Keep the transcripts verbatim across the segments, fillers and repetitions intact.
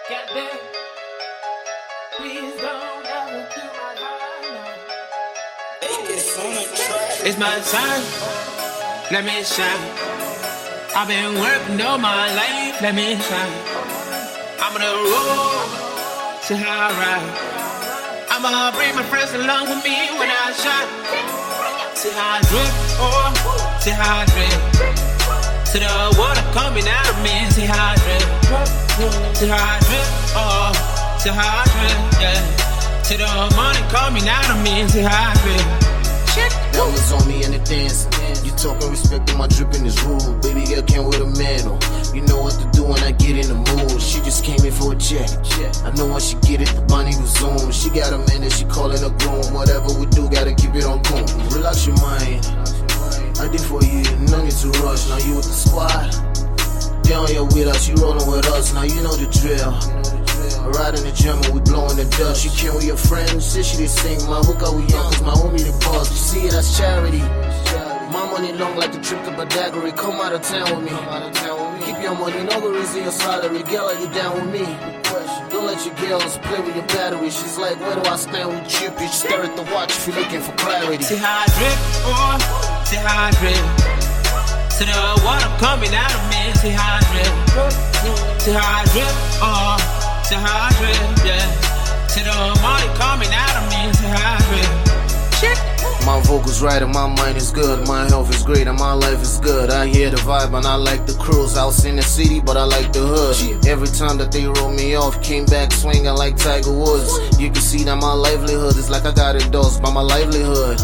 Goddamn, please don't ever do my heart now. It's my time, let me shine. I've been working all my life, let me shine. I'm on the road, see how I ride. I'ma bring my friends along with me when I shine. See how I drip, oh, see how I drip. To the water coming out of me, see how I drip. See how I drip, oh, see how I drip, yeah. To the money coming out of me, see how I drip. Diamonds on me and the dancing. You talking respect and my dripping is rude. Baby girl can't wear the mantle. You know what to do when I get in the mood. She just came in for a check. I know when she get it, the bunny will zoom. She got a man that she calling a groom. Whatever we do, gotta keep it on boom. Relax your mind. I did for you, no need to rush. Now you with the squad. Down here with us, you rolling with us. Now you know the drill. Ride in the gym and we blowing the dust. You can't with your friends, said she did sing. My hook out we young, cause my homie the boss. You see it as charity. My money long like the trip to Badagry. Come out of town with me. Keep your money, no go raise your salary. Girl, are you down with me? Don't let your girls play with your battery. She's like, where do I stand with you? Bitch, stare at the watch if you're looking for clarity. See how I drip, oh, see how I drip. To the water coming out of me, see how I drip. See how I drip, oh, see how I drip, yeah. To the money coming out of me, see how I drip. Shit. My vocals right and my mind is good. My health is great and my life is good. I hear the vibe and I like the cruise. House in the city, but I like the hood. Every time that they roll me off, came back swinging like Tiger Woods. You can see that my livelihood is like I got endorsed by my livelihood.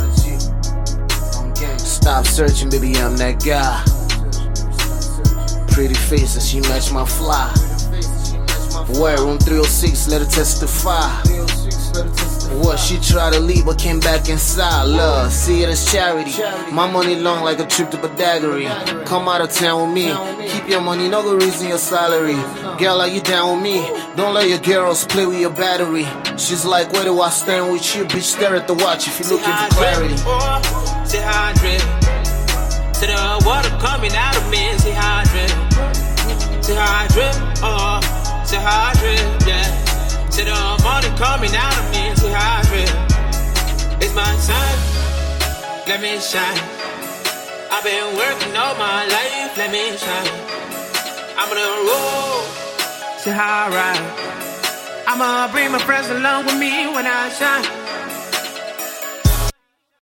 Stop searching, baby, I'm that guy. Pretty face and she match my fly. Where room three oh six, let her testify. What, she tried to leave but came back inside. Love, see it as charity. My money long like a trip to Badagry. Come out of town with me. Keep your money, no go raising your salary. Girl, are you down with me? Don't let your girls play with your battery. She's like, where do I stand with you? Bitch, stare at the watch if you're looking for clarity. See how I drip. To the water coming out of me, see how I drip. See how I drip, oh, see how I drip, yeah. To the money coming out of me, see how I drip. It's my time, let me shine. I've been working all my life, let me shine. I'm on the road, see how I ride. I'ma bring my friends along with me when I shine.